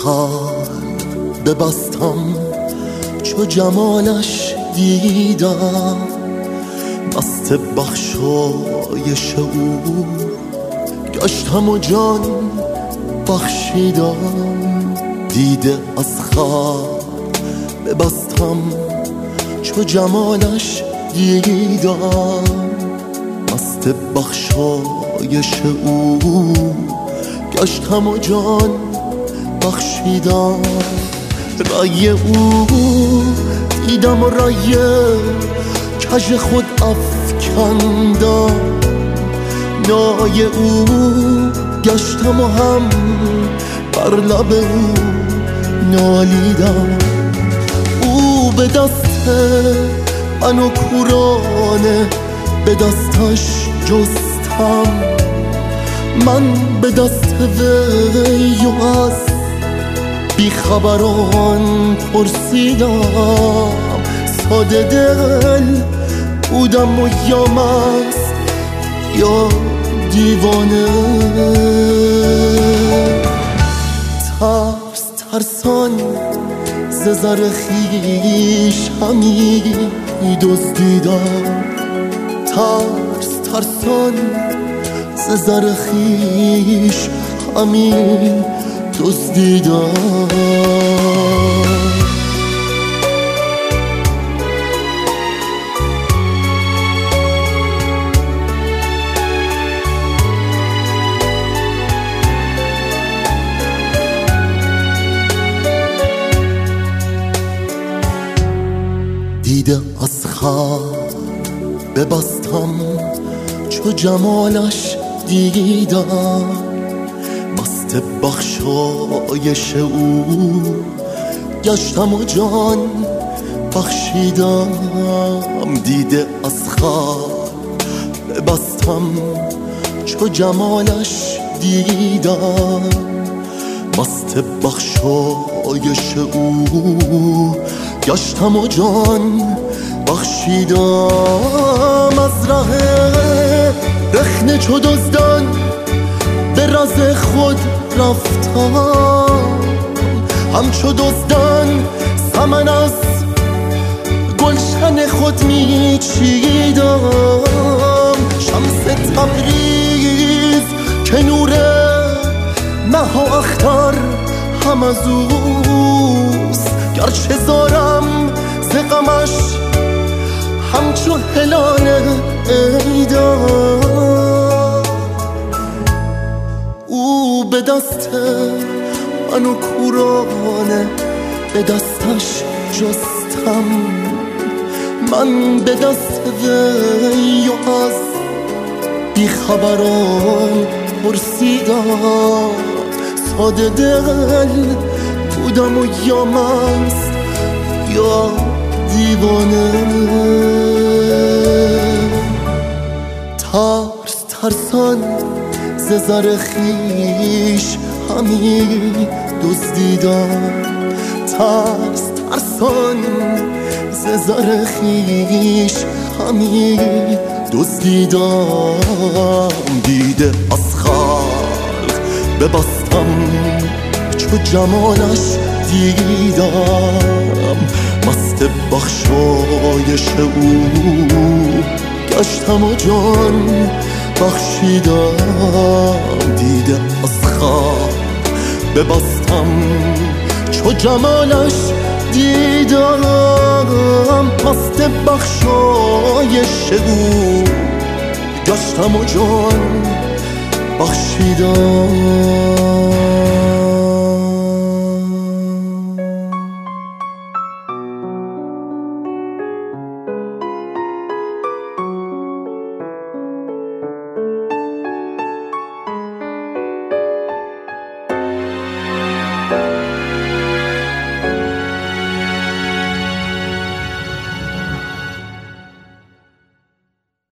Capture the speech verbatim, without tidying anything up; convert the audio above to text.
خلق ببستم چو جمالش دیدم، مست بخشایش او گشتم و جان بخشیدم. دیده از خلق ببستم چو جمالش دیدم، مست بخشایش او گشتم و جان بخشیدم. رای او دیدم و رای کژ خود افکندم، نای او گشتم و هم بر لب او نالیدم. او به دست من و کورانه به دستش جستم، من به دست وی و از بیخبران پرسیدم. ساده دل بودم و یا مست یا دیوانه، ترس ترسان ز زر خویش همی دزدیدم، ترس ترسان ز زر خویش همی دزدیدم. دیده از خلق ببستم چو جمالش دیدم، مست بخشایش او گشتم و جان بخشیدم. دیده از خلق ببستم چو جمالش دیدم، مست بخشایش او گشتم و جان بخشیدم. از ره رخنه چو دزدان به راز خود رفتم، همچو دزدان سمن از گلشن خود می چیدم. شمس تبریز که نور مه و اختر هم از اوست، گرچه زارم ز غمش همچو هلال عیدم. او به دست من و کورانه به دستش جستم، من به دست وی و از بیخبران پرسیدم. ساده دل بودم و یا مست یا دیوانه، ترس ترسان ز زر خویش همی دزدیدم، ترس ترسان ز زر خویش همی دزدیدم. دیده از خلق ببستم چو جمالش دیدم، مست بخشایش او گشتم و جان بخشیدم. دیده از خلق ببستم چو جمالش دیدم، مست بخشایش او گشتم و جان بخشیدم. Bye.